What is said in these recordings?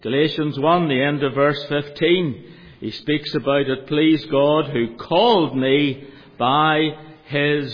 Galatians 1, the end of verse 15, he speaks about it pleased God who called me by His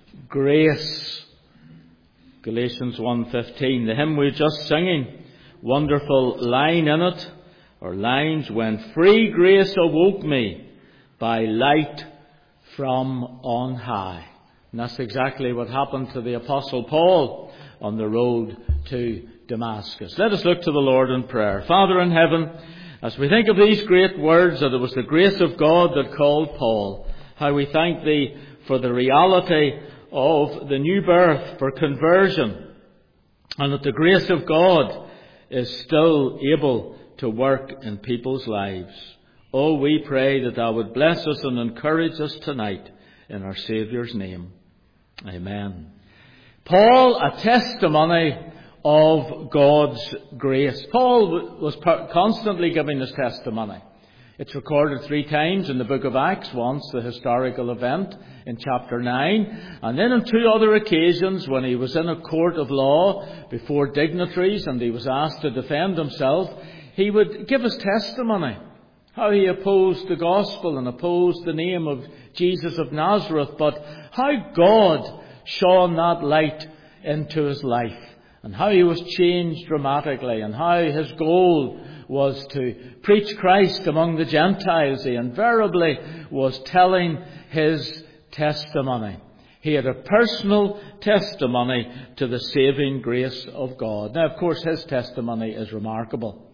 grace. Galatians 1:15, the hymn we were just singing, wonderful line in it, or lines, when free grace awoke me by light from on high. And that's exactly what happened to the Apostle Paul on the road to Damascus. Let us look to the Lord in prayer. Father in heaven, as we think of these great words, that it was the grace of God that called Paul, how we thank Thee for the reality of the new birth, for conversion, and that the grace of God is still able to work in people's lives. Oh, we pray that Thou would bless us and encourage us tonight in our Saviour's name. Amen. Paul, a testimony of God's grace. Paul was constantly giving his testimony. It's recorded 3 times in the book of Acts. Once the historical event in chapter 9. And then on 2 other occasions when he was in a court of law before dignitaries and he was asked to defend himself, he would give his testimony. How he opposed the gospel and opposed the name of Jesus of Nazareth. But how God shone that light into his life. And how he was changed dramatically, and how his goal was to preach Christ among the Gentiles. He invariably was telling his testimony. He had a personal testimony to the saving grace of God. Now, of course, his testimony is remarkable.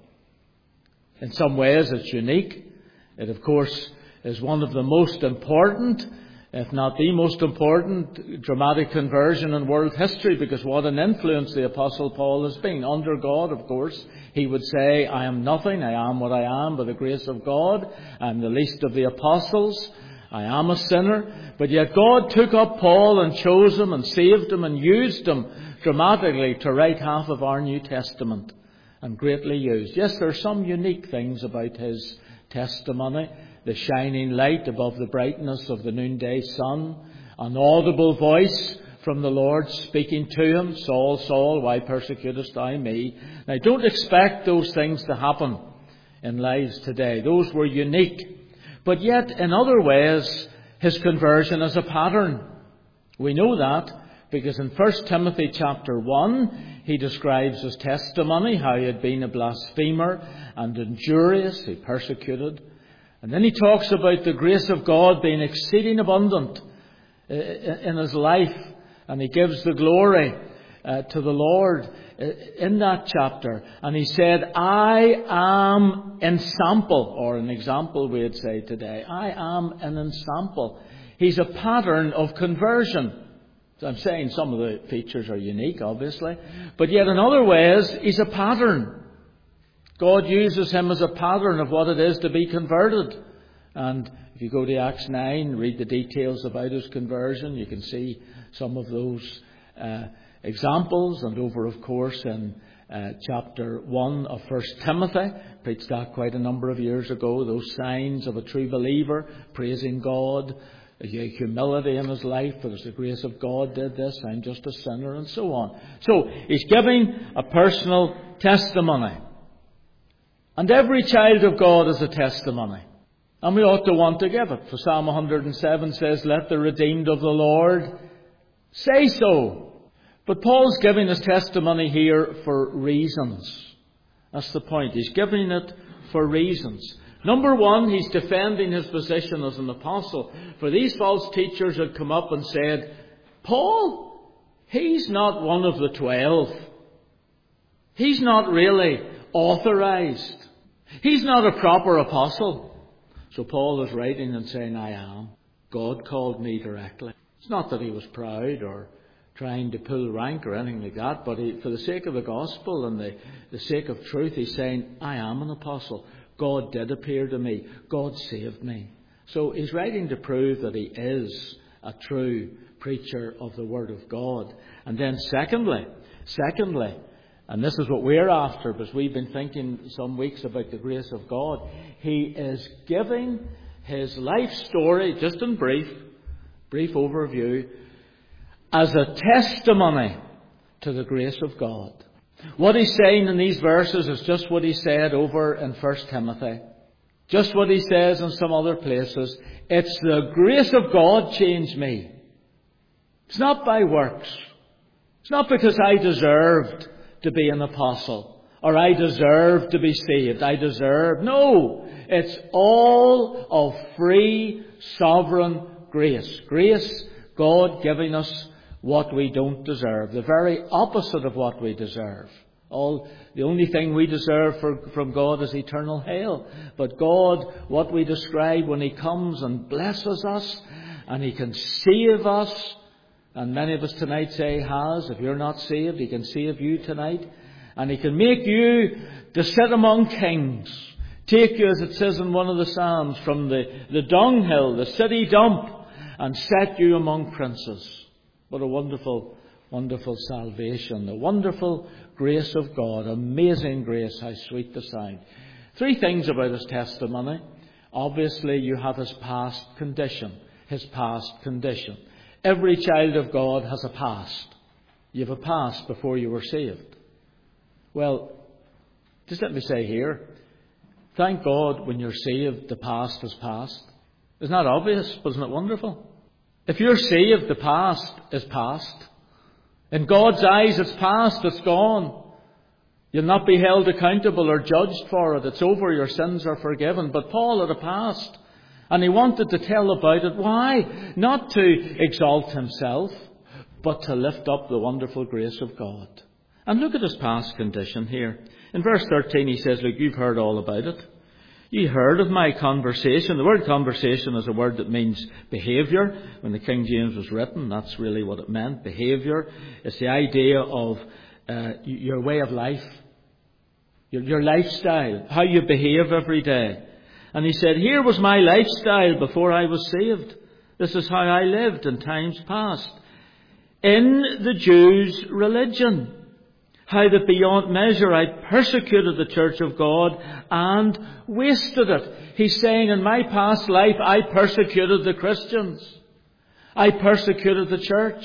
In some ways, it's unique. It, of course, is one of the most important, if not the most important, dramatic conversion in world history, because what an influence the Apostle Paul has been. Under God, of course, he would say, I am nothing, I am what I am by the grace of God. I am the least of the apostles. I am a sinner. But yet God took up Paul and chose him and saved him and used him dramatically to write half of our New Testament, and greatly used. Yes, there are some unique things about his testimony. The shining light above the brightness of the noonday sun. An audible voice from the Lord speaking to him. Saul, Saul, why persecutest thou me? Now, don't expect those things to happen in lives today. Those were unique. But yet, in other ways, his conversion is a pattern. We know that because in 1 Timothy chapter 1, he describes his testimony, how he had been a blasphemer and injurious, he persecuted. And then he talks about the grace of God being exceeding abundant in his life. And he gives the glory to the Lord in that chapter. And he said, I am ensample, or an example we'd say today. I am an ensample. He's a pattern of conversion. I'm saying some of the features are unique, obviously. But yet in other ways, he's a pattern. God uses him as a pattern of what it is to be converted. And if you go to Acts 9, read the details about his conversion, you can see some of those examples. And over, of course, in chapter 1 of 1 Timothy, preached that quite a number of years ago, those signs of a true believer, praising God, humility in his life, for the grace of God did this, I'm just a sinner, and so on. So, he's giving a personal testimony. And every child of God is a testimony. And we ought to want to give it. For Psalm 107 says, let the redeemed of the Lord say so. But Paul's giving his testimony here for reasons. That's the point. He's giving it for reasons. Number one, he's defending his position as an apostle. For these false teachers had come up and said, Paul, he's not one of the 12. He's not really authorized. He's not a proper apostle. So Paul is writing and saying, I am. God called me directly. It's not that he was proud or trying to pull rank or anything like that, but for the sake of the gospel and the sake of truth, he's saying, I am an apostle. God did appear to me. God saved me. So he's writing to prove that he is a true preacher of the Word of God. And then secondly, and this is what we're after, because we've been thinking some weeks about the grace of God. He is giving his life story, just in brief overview, as a testimony to the grace of God. What he's saying in these verses is just what he said over in 1 Timothy. Just what he says in some other places. It's the grace of God changed me. It's not by works. It's not because I deserved to be an apostle or I deserved to be saved. No. It's all of free, sovereign grace. Grace, God giving us what we don't deserve. The very opposite of what we deserve. The only thing we deserve from God is eternal hell. But God, what we describe when He comes and blesses us and He can save us, and many of us tonight say He has. If you're not saved, He can save you tonight. And He can make you to sit among kings. Take you, as it says in one of the Psalms, from the dunghill, the city dump, and set you among princes. What a wonderful, wonderful salvation. The wonderful grace of God. Amazing grace. How sweet the sound. 3 things about His testimony. Obviously, you have His past condition. His past condition. Every child of God has a past. You have a past before you were saved. Well, just let me say here, thank God when you're saved, the past is past. Isn't that obvious? But isn't it wonderful? If you're saved, the past is past. In God's eyes, it's past, it's gone. You'll not be held accountable or judged for it. It's over, your sins are forgiven. But Paul had a past, and he wanted to tell about it. Why? Not to exalt himself, but to lift up the wonderful grace of God. And look at his past condition here. In verse 13 he says, look, you've heard all about it. You heard of my conversation. The word conversation is a word that means behaviour. When the King James was written, that's really what it meant, behaviour. It's the idea of your way of life, your lifestyle, how you behave every day. And he said, here was my lifestyle before I was saved. This is how I lived in times past. In the Jews' religion. How that beyond measure I persecuted the church of God and wasted it. He's saying, in my past life I persecuted the Christians. I persecuted the church.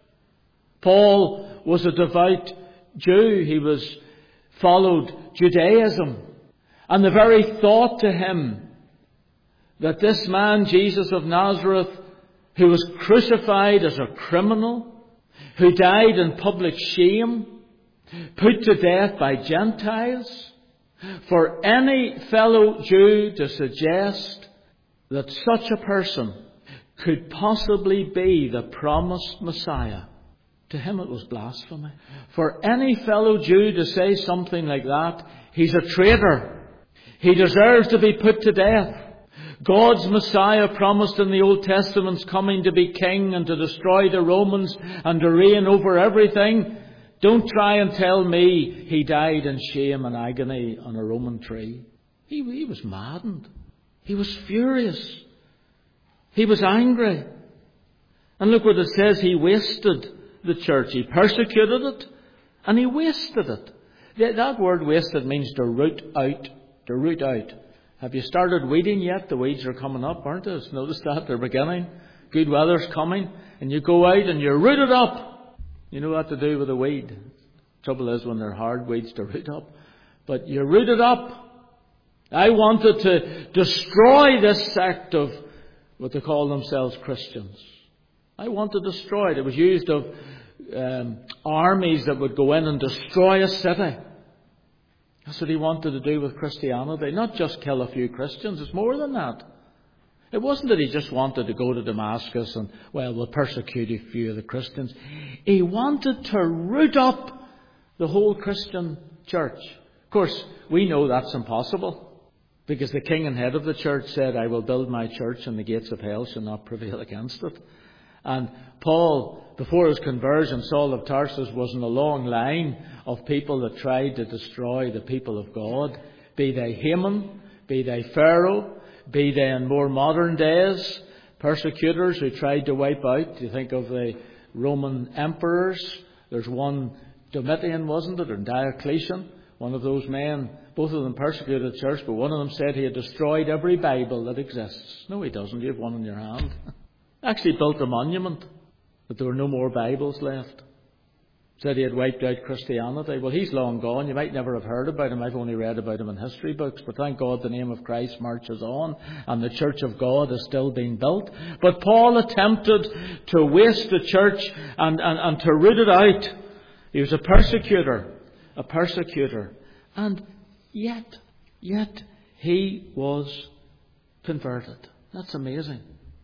Paul was a devout Jew. He followed Judaism. And the very thought to him that this man, Jesus of Nazareth, who was crucified as a criminal, who died in public shame, put to death by Gentiles, for any fellow Jew to suggest that such a person could possibly be the promised Messiah, to him it was blasphemy. For any fellow Jew to say something like that, he's a traitor. He deserves to be put to death. God's Messiah promised in the Old Testament's coming to be king and to destroy the Romans and to reign over everything. Don't try and tell me he died in shame and agony on a Roman tree. He was maddened. He was furious. He was angry. And look what it says, he wasted the church. He persecuted it and he wasted it. That word wasted means to root out. To root out. Have you started weeding yet? The weeds are coming up, aren't they? Notice that, they're beginning. Good weather's coming and you go out and you root it up. You know what to do with a weed. Trouble is when they're hard weeds to root up. But you root it up. I wanted to destroy this sect of what they call themselves Christians. I want to destroy it. It was used of armies that would go in and destroy a city. That's what he wanted to do with Christianity. Not just kill a few Christians. It's more than that. It wasn't that he just wanted to go to Damascus and, we'll persecute a few of the Christians. He wanted to root up the whole Christian church. Of course, we know that's impossible. Because the king and head of the church said, I will build my church and the gates of hell shall not prevail against it. And Paul, before his conversion, Saul of Tarsus, was in a long line of people that tried to destroy the people of God. Be they Haman, be they Pharaoh, be they in more modern days, persecutors who tried to wipe out. You think of the Roman emperors. There's one, Domitian, wasn't it? Or Diocletian. One of those men, both of them persecuted the church, but one of them said he had destroyed every Bible that exists. No, he doesn't. You have one in your hand. Actually built a monument that there were no more Bibles left. Said he had wiped out Christianity. Well, he's long gone. You might never have heard about him. I've only read about him in history books. But thank God the name of Christ marches on, and the church of God is still being built. But Paul attempted to waste the church and to root it out. He was a persecutor. And yet he was converted. That's amazing.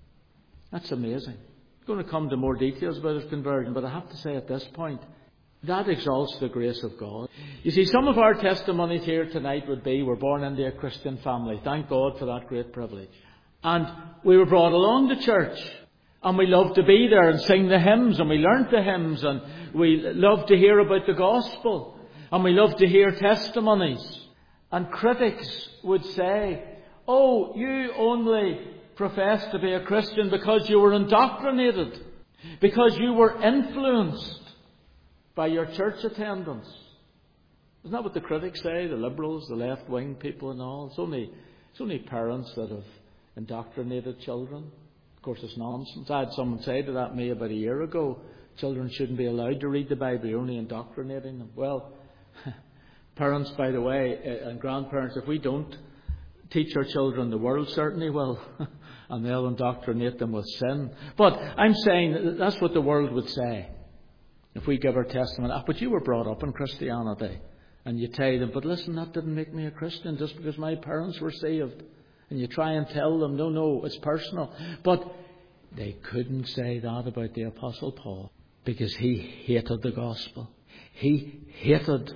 I'm going to come to more details about his conversion, but I have to say at this point, that exalts the grace of God. You see, some of our testimonies here tonight would be, we're born into a Christian family. Thank God for that great privilege. And we were brought along to church. And we loved to be there and sing the hymns. And we learnt the hymns. And we loved to hear about the gospel. And we loved to hear testimonies. And critics would say, oh, you only profess to be a Christian because you were indoctrinated. Because you were influenced by your church attendance. Isn't that what the critics say? The liberals, the left-wing people and all. It's only parents that have indoctrinated children. Of course, it's nonsense. I had someone say to that me about a year ago, children shouldn't be allowed to read the Bible, you're only indoctrinating them. Well, parents, by the way, and grandparents, if we don't teach our children, the world certainly will. And they'll indoctrinate them with sin. But I'm saying that's what the world would say if we give our testimony. But you were brought up in Christianity. And you tell them, but listen, that didn't make me a Christian just because my parents were saved. And you try and tell them, no, it's personal. But they couldn't say that about the Apostle Paul, because he hated the gospel. He hated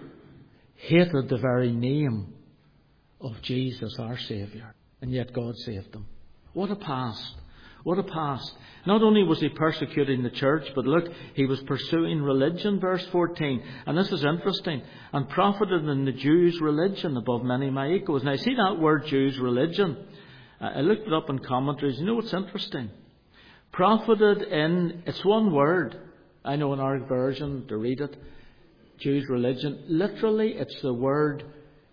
the very name of Jesus, our Saviour. And yet God saved them. What a past. What a past. Not only was he persecuting the church, but look, he was pursuing religion, verse 14. And this is interesting. And profited in the Jews' religion above many my equals. Now, see that word Jews' religion? I looked it up in commentaries. You know what's interesting? Profited in, it's one word. I know in our version to read it. Jews' religion. Literally, it's the word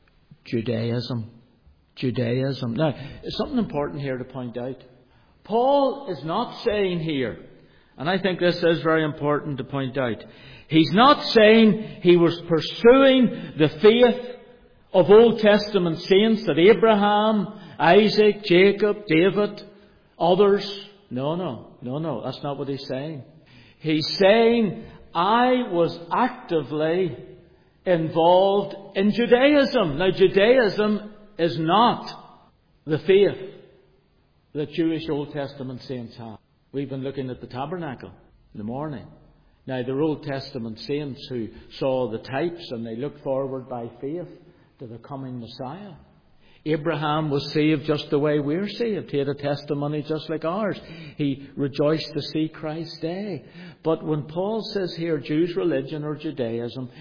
Judaism. Judaism. Now, there's something important here to point out. Paul is not saying here, and I think this is very important to point out, he's not saying he was pursuing the faith of Old Testament saints, that Abraham, Isaac, Jacob, David, others. No, that's not what he's saying. He's saying, I was actively involved in Judaism. Now, Judaism is not the faith that Jewish Old Testament saints have. We've been looking at the tabernacle in the morning. Now, they're Old Testament saints who saw the types and they looked forward by faith to the coming Messiah. Abraham was saved just the way we're saved. He had a testimony just like ours. He rejoiced to see Christ's day. But when Paul says here Jews' religion or Judaism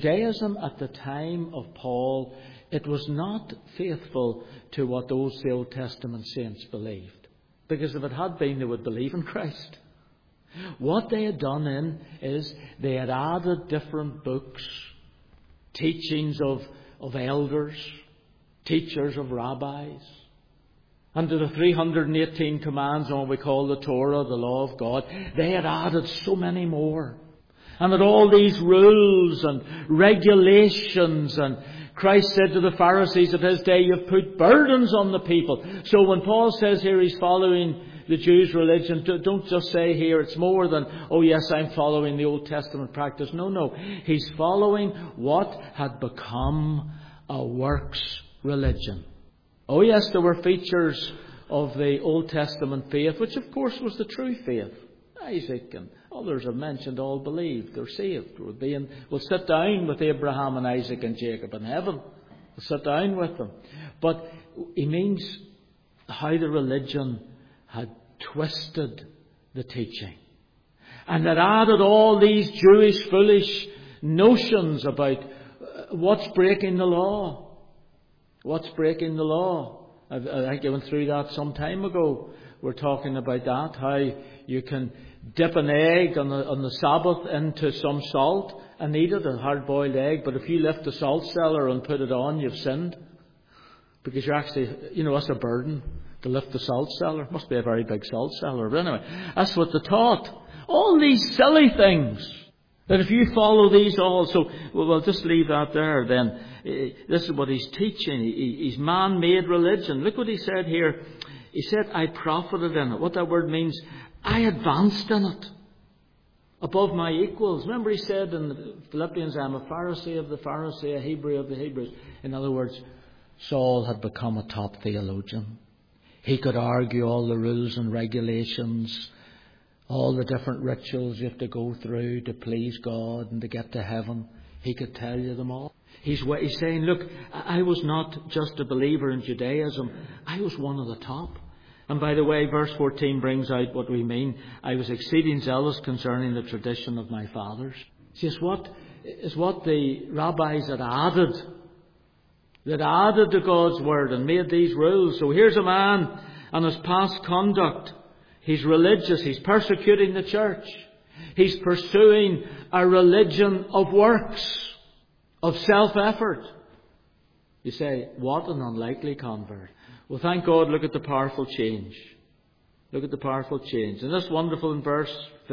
at the time of Paul, it was not faithful to what those Old Testament saints believed. Because if it had been, they would believe in Christ. What they had done is they had added different books, teachings of elders, teachers of rabbis. And to the 318 commands on what we call the Torah, the law of God, they had added so many more. And that all these rules and regulations, and Christ said to the Pharisees of his day, you've put burdens on the people. So when Paul says here he's following the Jews' religion, don't just say here it's more than, oh yes, I'm following the Old Testament practice. No. He's following what had become a works religion. Oh yes, there were features of the Old Testament faith, which of course was the true faith. Isaac and others have mentioned all believed. They're saved. We'll sit down with Abraham and Isaac and Jacob in heaven. We'll sit down with them. But he means how the religion had twisted the teaching. And had added all these Jewish foolish notions about what's breaking the law. What's breaking the law? I think I went through that some time ago. We're talking about that, how you can dip an egg on the Sabbath into some salt and eat it, a hard-boiled egg. But if you lift the salt cellar and put it on, you've sinned. Because you're actually, that's a burden to lift the salt cellar. Must be a very big salt cellar. But anyway, that's what they taught. All these silly things That if you follow these also, we'll just leave that there then. This is what he's teaching. He's man-made religion. Look what he said here. He said, I profited in it. What that word means, I advanced in it. Above my equals. Remember he said in Philippians, I'm a Pharisee of the Pharisee, a Hebrew of the Hebrews. In other words, Saul had become a top theologian. He could argue all the rules and regulations, all the different rituals you have to go through to please God and to get to heaven. He could tell you them all. He's saying, look, I was not just a believer in Judaism. I was one of the top. And by the way, verse 14 brings out what we mean. I was exceeding zealous concerning the tradition of my fathers. See, it's what the rabbis had added. That added to God's word and made these rules. So here's a man and his past conduct. He's religious. He's persecuting the church. He's pursuing a religion of works, of self-effort. You say, what an unlikely convert. Well, thank God, look at the powerful change. Look at the powerful change. And that's wonderful in verse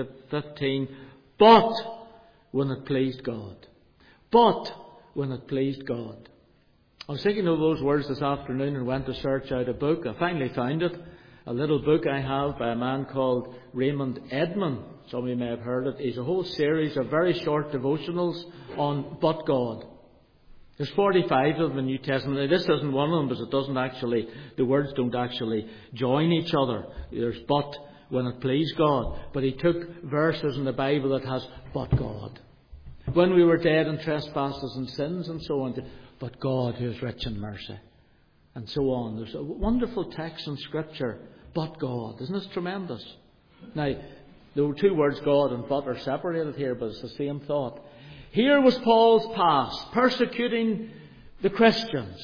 15. But when it pleased God. But when it pleased God. I was thinking of those words this afternoon and went to search out a book. I finally found it. A little book I have by a man called Raymond Edman. Some of you may have heard it. It's a whole series of very short devotionals on but God. There's 45 of them in the New Testament. Now, this isn't one of them because it doesn't actually, the words don't actually join each other. There's but when it pleased God. But he took verses in the Bible that has but God. When we were dead in trespasses and sins and so on. But God who is rich in mercy. And so on. There's a wonderful text in Scripture. But God. Isn't this tremendous? Now, the two words God and but are separated here, but it's the same thought. Here was Paul's past, persecuting the Christians.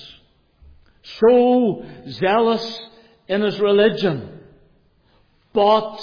So zealous in his religion. But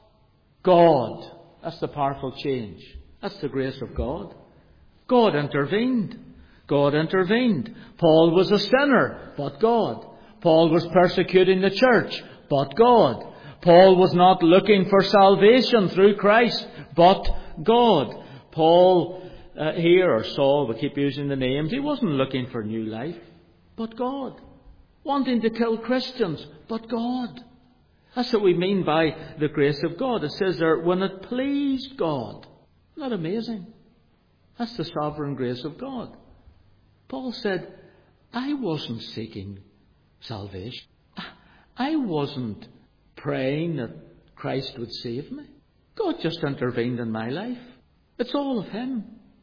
God. That's the powerful change. That's the grace of God. God intervened. God intervened. Paul was a sinner, but God. Paul was persecuting the church, but God. Paul was not looking for salvation through Christ, but God. Paul here, or Saul, we keep using the names, he wasn't looking for new life, but God. Wanting to kill Christians, but God. That's what we mean by the grace of God. It says there, when it pleased God. Isn't that amazing? That's the sovereign grace of God. Paul said, I wasn't seeking salvation. I wasn't praying that Christ would save me. God just intervened in my life. It's all of Him.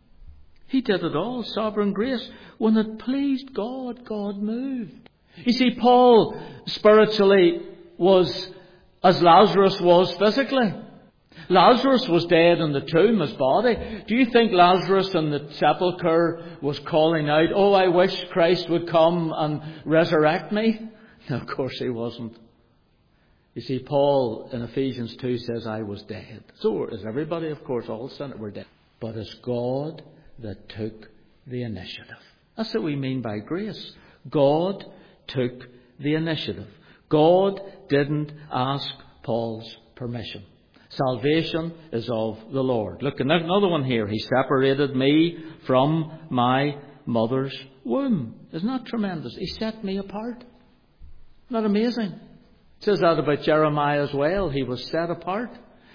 He did it all, sovereign grace. When it pleased God, God moved. You see, Paul spiritually was as Lazarus was physically. Lazarus was dead in the tomb, his body. Do you think Lazarus in the sepulchre was calling out, oh, I wish Christ would come and resurrect me? No, of course he wasn't. You see, Paul in Ephesians 2 says, I was dead. So is everybody, of course, all sinners were dead. But it's God that took the initiative. That's what we mean by grace. God took the initiative. God didn't ask Paul's permission. Salvation is of the Lord. Look, another one here. He separated me from my mother's womb. Isn't that tremendous? He set me apart. Isn't that amazing? It says that about Jeremiah as well. He was set apart.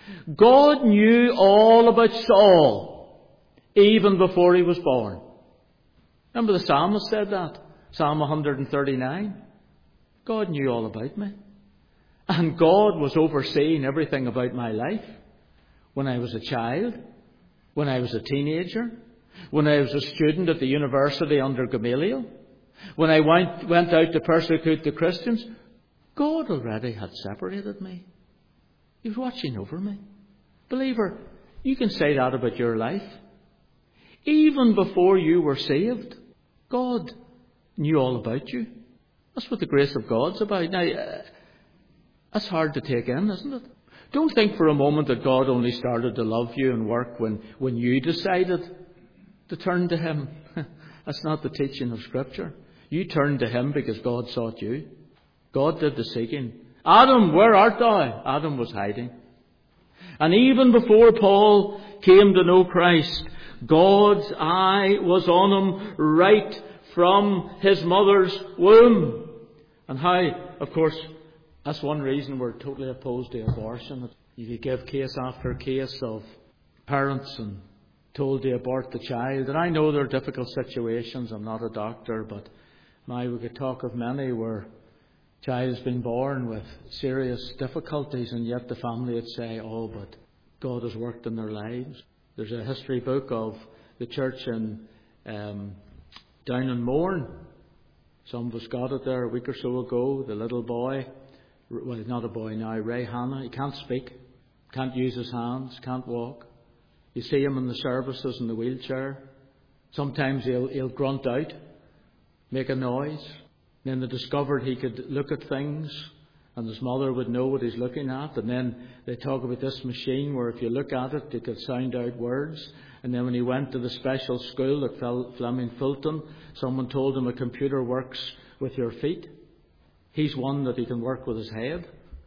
God knew all about Saul even before he was born. Remember the psalmist said that? Psalm 139. God knew all about me. And God was overseeing everything about my life. When I was a child, when I was a teenager, when I was a student at the university under Gamaliel, when I went out to persecute the Christians, God already had separated me. He was watching over me. Believer, you can say that about your life. Even before you were saved, God knew all about you. That's what the grace of God's about. Now, that's hard to take in, isn't it? Don't think for a moment that God only started to love you and work when you decided to turn to Him. That's not the teaching of Scripture. You turned to Him because God sought you. God did the seeking. Adam, where art thou? Adam was hiding. And even before Paul came to know Christ, God's eye was on him right from his mother's womb. And how, of course, that's one reason we're totally opposed to abortion. You give case after case of parents and told to abort the child. And I know there are difficult situations. I'm not a doctor, but we could talk of many where a child has been born with serious difficulties, and yet the family would say, oh, but God has worked in their lives. There's a history book of the church in down in Mourne. Some of us got it there a week or so ago. The little boy, well, he's not a boy now, Ray Hanna, he can't speak, can't use his hands, can't walk. You see him in the services in the wheelchair. Sometimes he'll grunt out, make a noise. Then they discovered he could look at things, and his mother would know what he's looking at. And then they talk about this machine where if you look at it, it could sound out words. And then when he went to the special school at Fleming Fulton, someone told him a computer works with your feet. He's one that he can work with his head.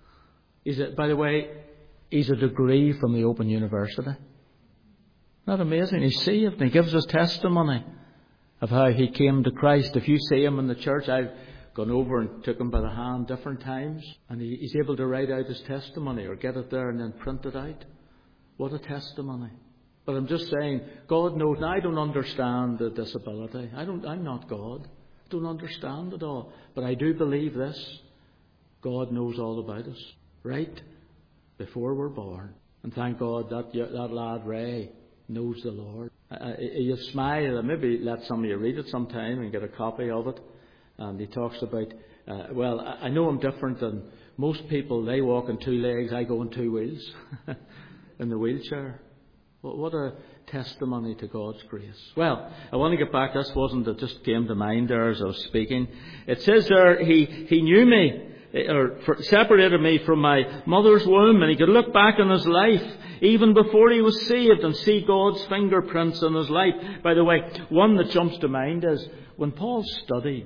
By the way, he's a degree from the Open University. Not amazing? He's saved, and he gives us testimony of how he came to Christ. If you see him in the church, I've gone over and took him by the hand different times, and he's able to write out his testimony or get it there and then print it out. What a testimony. But I'm just saying, God knows. Now, I don't understand the disability. I'm not God. I don't understand it all. But I do believe this. God knows all about us. Right before we're born. And thank God that lad Ray knows the Lord. You smile. Maybe let some of you read it sometime and get a copy of it. And he talks about, I know I'm different than most people. They walk on two legs. I go on two wheels in the wheelchair. What a testimony to God's grace. Well, I want to get back. This wasn't, it just came to mind there as I was speaking. It says there, he knew me, or separated me from my mother's womb, and he could look back on his life even before he was saved and see God's fingerprints in his life. By the way, one that jumps to mind is when Paul studied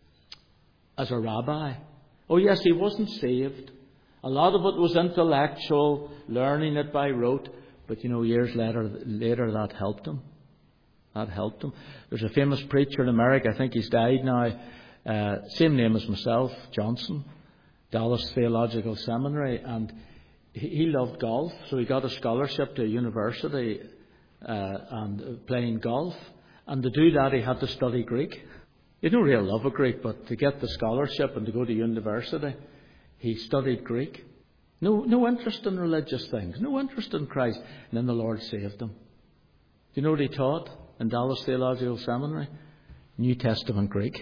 as a rabbi. Oh yes, he wasn't saved. A lot of it was intellectual, learning it by rote. But years later that helped him. That helped him. There's a famous preacher in America, I think he's died now, same name as myself, Johnson, Dallas Theological Seminary, and he loved golf, so he got a scholarship to a university and playing golf. And to do that, he had to study Greek. He didn't really love Greek, but to get the scholarship and to go to university, he studied Greek. No interest in religious things. No interest in Christ. And then the Lord saved him. Do you know what he taught in Dallas Theological Seminary? New Testament Greek.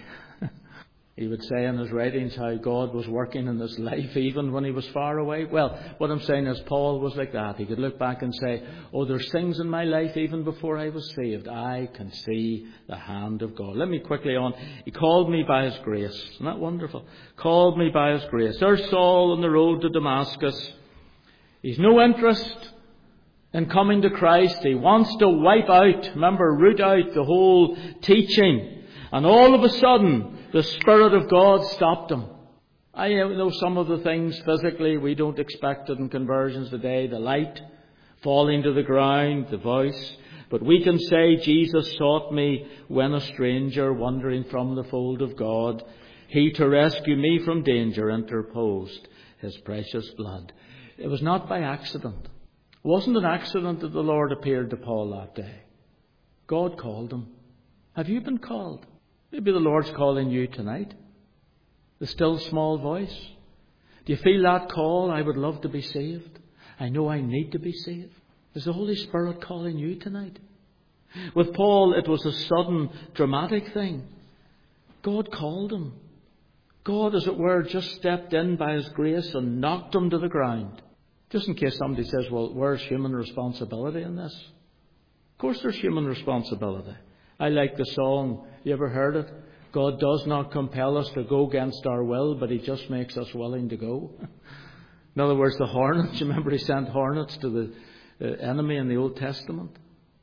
He would say in his writings how God was working in his life even when he was far away. Well, what I'm saying is Paul was like that. He could look back and say, oh, there's things in my life even before I was saved. I can see the hand of God. Let me quickly on. He called me by his grace. Isn't that wonderful? Called me by his grace. There's Saul on the road to Damascus. He's no interest in coming to Christ. He wants to wipe out, root out the whole teaching. And all of a sudden, the Spirit of God stopped him. I know some of the things physically we don't expect it in conversions today. The light falling to the ground, the voice. But we can say, Jesus sought me when a stranger, wandering from the fold of God. He to rescue me from danger interposed his precious blood. It was not by accident. It wasn't an accident that the Lord appeared to Paul that day. God called him. Have you been called? Maybe the Lord's calling you tonight. The still small voice. Do you feel that call? I would love to be saved. I know I need to be saved. Is the Holy Spirit calling you tonight? With Paul, it was a sudden, dramatic thing. God called him. God, as it were, just stepped in by his grace and knocked him to the ground. Just in case somebody says, well, where's human responsibility in this? Of course there's human responsibility. I like the song. You ever heard it? God does not compel us to go against our will, but he just makes us willing to go. In other words, the hornets. You remember he sent hornets to the enemy in the Old Testament?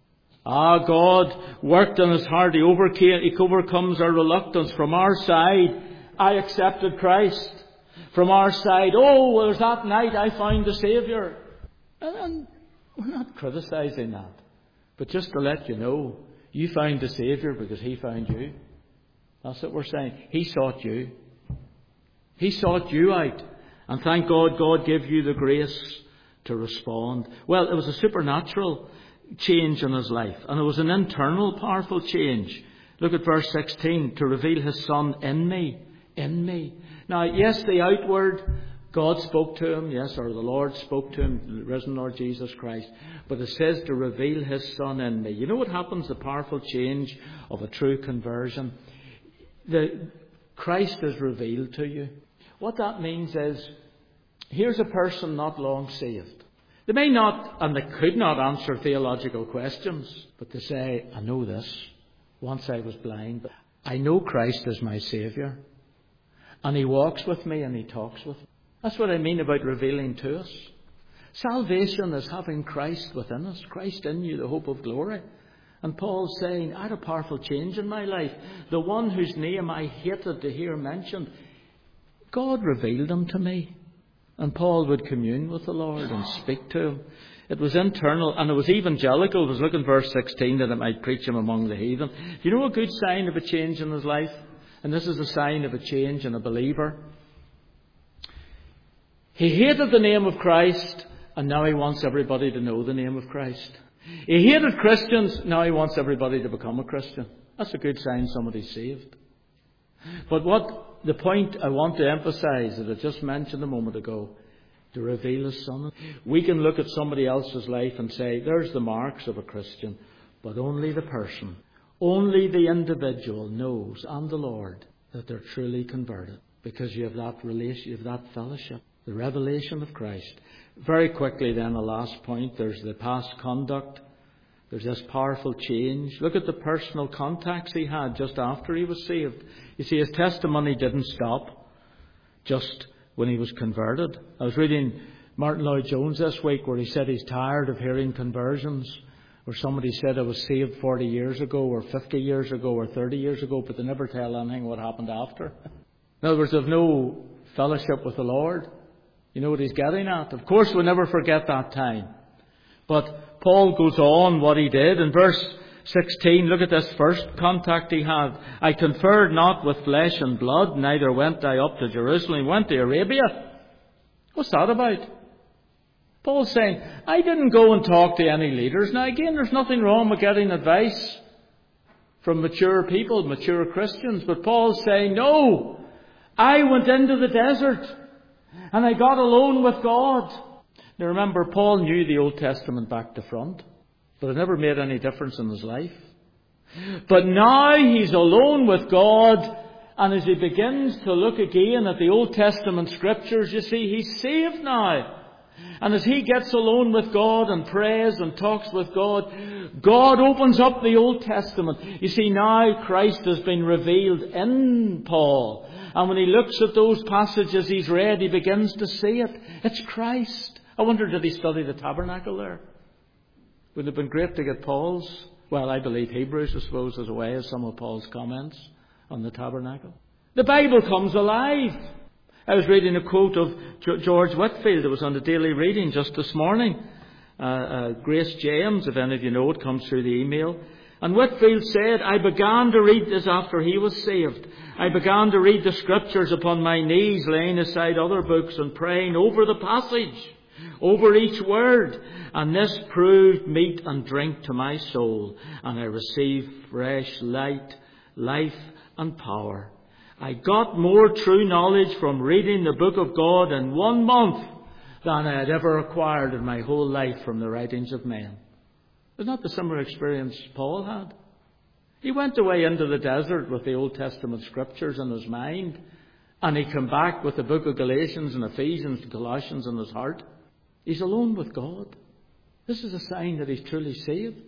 God worked in his heart. He overcomes our reluctance. From our side, I accepted Christ. From our side, there's that night I found the Saviour. And we're not criticising that. But just to let you know, you found the Saviour because He found you. That's what we're saying. He sought you. He sought you out. And thank God, God gave you the grace to respond. Well, it was a supernatural change in his life. And it was an internal, powerful change. Look at verse 16. To reveal His Son in me. In me. Now, yes, the outward, God spoke to him. Yes, or the Lord spoke to him, the risen Lord Jesus Christ. But it says to reveal His Son in me. You know what happens? The powerful change of a true conversion. Christ is revealed to you. What that means is, here's a person not long saved. They may not, and they could not answer theological questions, but they say, I know this. Once I was blind, but I know Christ is my Saviour. And He walks with me and He talks with me. That's what I mean about revealing to us. Salvation is having Christ within us. Christ in you, the hope of glory. And Paul's saying, I had a powerful change in my life. The one whose name I hated to hear mentioned, God revealed Him to me. And Paul would commune with the Lord and speak to Him. It was internal and it was evangelical. It was looking at verse 16 that it might preach Him among the heathen. Do you know a good sign of a change in his life? And this is a sign of a change in a believer. He hated the name of Christ, and now he wants everybody to know the name of Christ. He hated Christians, now he wants everybody to become a Christian. That's a good sign somebody's saved. But what the point I want to emphasize, that I just mentioned a moment ago, to reveal His Son. We can look at somebody else's life and say, there's the marks of a Christian, but only the person, only the individual knows, and the Lord, that they're truly converted. Because you have that relation, you have that fellowship, the revelation of Christ. Very quickly then, the last point, there's the past conduct. There's this powerful change. Look at the personal contacts he had just after he was saved. You see, his testimony didn't stop just when he was converted. I was reading Martin Lloyd-Jones this week where he said he's tired of hearing conversions. Or somebody said I was saved 40 years ago or 50 years ago or 30 years ago, but they never tell anything what happened after. In other words, they have no fellowship with the Lord. You know what he's getting at? Of course, we'll never forget that time. But Paul goes on what he did. In verse 16, look at this first contact he had. I conferred not with flesh and blood, neither went I up to Jerusalem. He went to Arabia. What's that about? Paul's saying, I didn't go and talk to any leaders. Now again, there's nothing wrong with getting advice from mature people, mature Christians. But Paul's saying, no, I went into the desert and I got alone with God. Now remember, Paul knew the Old Testament back to front, but it never made any difference in his life. But now he's alone with God, and as he begins to look again at the Old Testament scriptures, you see, he's saved now. And as he gets alone with God and prays and talks with God, God opens up the Old Testament. You see, now Christ has been revealed in Paul. And when he looks at those passages he's read, he begins to see it. It's Christ. I wonder, did he study the tabernacle there? Would it have been great to get Paul's? Well, I believe Hebrews, I suppose, as a way of some of Paul's comments on the tabernacle. The Bible comes alive. I was reading a quote of George Whitfield. It was on the daily reading just this morning. Grace James, if any of you know it, comes through the email. And Whitfield said, I began to read this after he was saved. I began to read the scriptures upon my knees, laying aside other books and praying over the passage, over each word. And this proved meat and drink to my soul. And I received fresh light, life and power. I got more true knowledge from reading the book of God in 1 month than I had ever acquired in my whole life from the writings of men. Isn't that the similar experience Paul had? He went away into the desert with the Old Testament scriptures in his mind, and he came back with the book of Galatians and Ephesians and Colossians in his heart. He's alone with God. This is a sign that he's truly saved.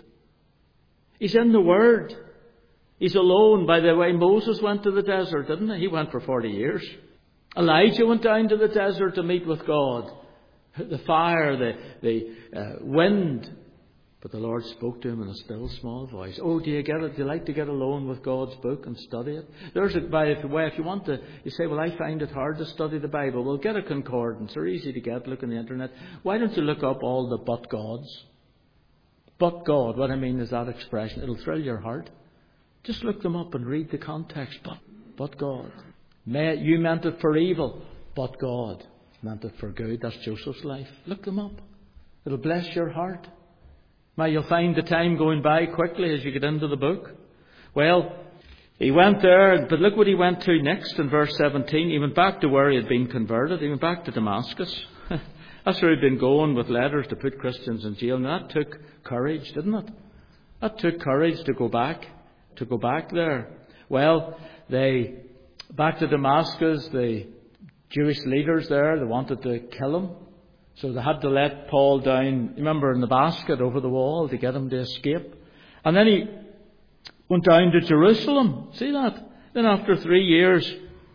He's in the Word. He's alone. By the way, Moses went to the desert, didn't he? He went for 40 years. Elijah went down to the desert to meet with God. The fire, the wind. But the Lord spoke to him in a still small voice. Oh, do you get it? Do you like to get alone with God's book and study it? There's a by the way, if you want to, you say, well, I find it hard to study the Bible. Well, get a concordance. They're easy to get. Look on the internet. Why don't you look up all the but gods? But God, what I mean is that expression. It'll thrill your heart. Just look them up and read the context. But God. You meant it for evil. But God meant it for good. That's Joseph's life. Look them up. It'll bless your heart. Now, you'll find the time going by quickly as you get into the book. Well, he went there, but look what he went to next in verse 17. He went back to where he had been converted. He went back to Damascus. That's where he'd been going with letters to put Christians in jail. And that took courage, didn't it? That took courage to go back there. Well, back to Damascus, the Jewish leaders there, they wanted to kill him. So they had to let Paul down, remember, in the basket over the wall to get him to escape. And then he went down to Jerusalem. See that? Then after 3 years,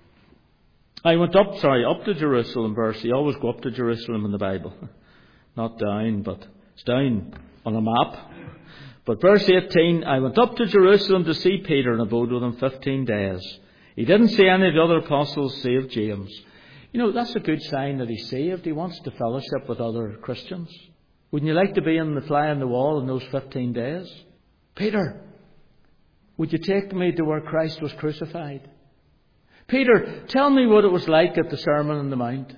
I went up to Jerusalem verse. You always go up to Jerusalem in the Bible. Not down, but it's down on a map. But verse 18, I went up to Jerusalem to see Peter and abode with him 15 days. He didn't see any of the other apostles save James. You know, that's a good sign that he's saved. He wants to fellowship with other Christians. Wouldn't you like to be in the fly on the wall in those 15 days? Peter, would you take me to where Christ was crucified? Peter, tell me what it was like at the Sermon on the Mount.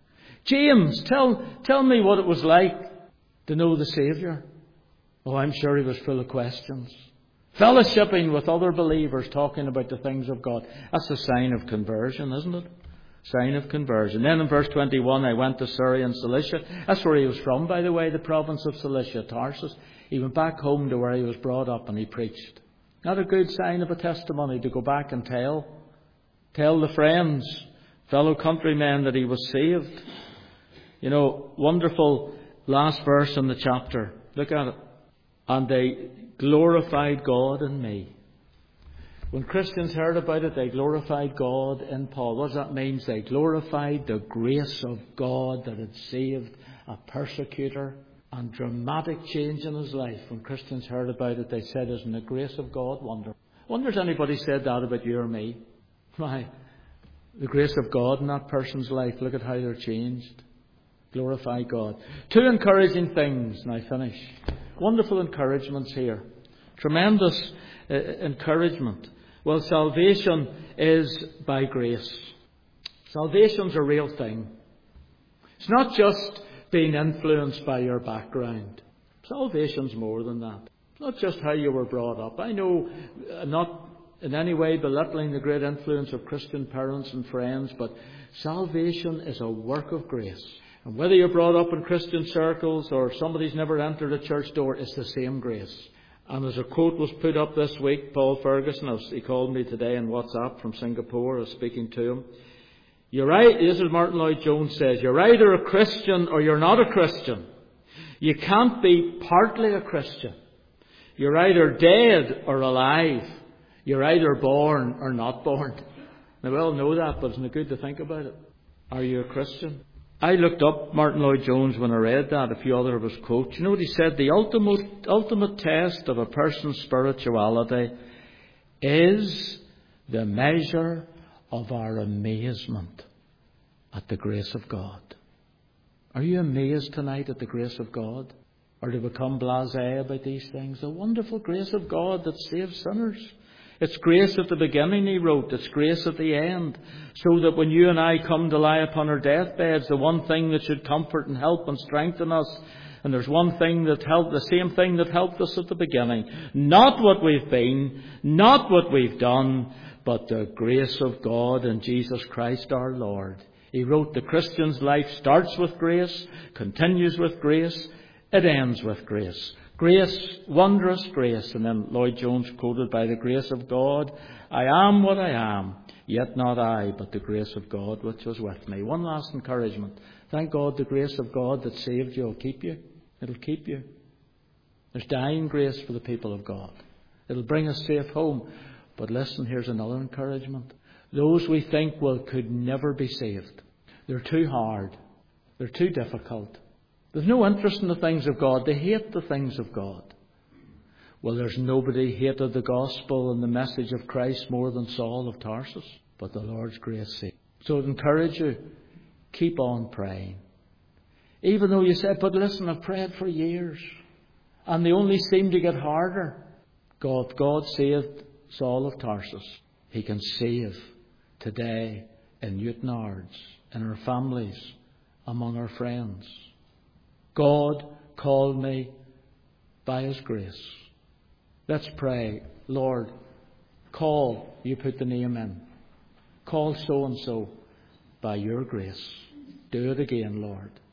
James, tell me what it was like to know the Saviour. Oh, I'm sure he was full of questions. Fellowshipping with other believers, talking about the things of God. That's a sign of conversion, isn't it? Sign of conversion. Then in verse 21, I went to Syria and Cilicia. That's where he was from, by the way, the province of Cilicia, Tarsus. He went back home to where he was brought up and he preached. Not a good sign of a testimony to go back and tell the friends, fellow countrymen that he was saved. You know, wonderful last verse in the chapter. Look at it. And they glorified God in me. When Christians heard about it, they glorified God in Paul. What does that mean? They glorified the grace of God that had saved a persecutor, and dramatic change in his life. When Christians heard about it, they said, isn't the grace of God wonderful? I wonder if anybody said that about you or me. Why? The grace of God in that person's life. Look at how they're changed. Glorify God. 2 encouraging things, and I finish. Wonderful encouragements here. Tremendous encouragement. Well, salvation is by grace. Salvation's a real thing. It's not just being influenced by your background. Salvation's more than that. It's not just how you were brought up. I know, not in any way belittling the great influence of Christian parents and friends, but salvation is a work of grace. And whether you're brought up in Christian circles or somebody's never entered a church door, it's the same grace. And as a quote was put up this week, Paul Ferguson, he called me today on WhatsApp from Singapore, I was speaking to him. You're right, this is Martin Lloyd-Jones says, you're either a Christian or you're not a Christian. You can't be partly a Christian. You're either dead or alive. You're either born or not born. Now we all know that, but isn't it good to think about it? Are you a Christian? I looked up Martin Lloyd-Jones when I read that, a few other of his quotes. You know what he said? The ultimate test of a person's spirituality is the measure of our amazement at the grace of God. Are you amazed tonight at the grace of God? Or to become blasé about these things? The wonderful grace of God that saves sinners. It's grace at the beginning, he wrote. It's grace at the end. So that when you and I come to lie upon our deathbeds, the one thing that should comfort and help and strengthen us, and there's one thing that helped, the same thing that helped us at the beginning. Not what we've been, not what we've done, but the grace of God in Jesus Christ our Lord. He wrote the Christian's life starts with grace, continues with grace, it ends with grace. Grace, wondrous grace. And then Lloyd-Jones quoted, by the grace of God, I am what I am, yet not I, but the grace of God which was with me. One last encouragement. Thank God the grace of God that saved you will keep you. It'll keep you. There's dying grace for the people of God. It'll bring us safe home. But listen, here's another encouragement. Those we think could never be saved. They're too hard. They're too difficult. They've no interest in the things of God. They hate the things of God. Well, there's nobody hated the gospel and the message of Christ more than Saul of Tarsus, but the Lord's grace saved. So I'd encourage you, keep on praying. Even though you say, but listen, I've prayed for years, and they only seem to get harder. God saved Saul of Tarsus. He can save today in Newtonards, in our families, among our friends. God called me by His grace. Let's pray. Lord, call, you put the name in. Call so and so by your grace. Do it again, Lord.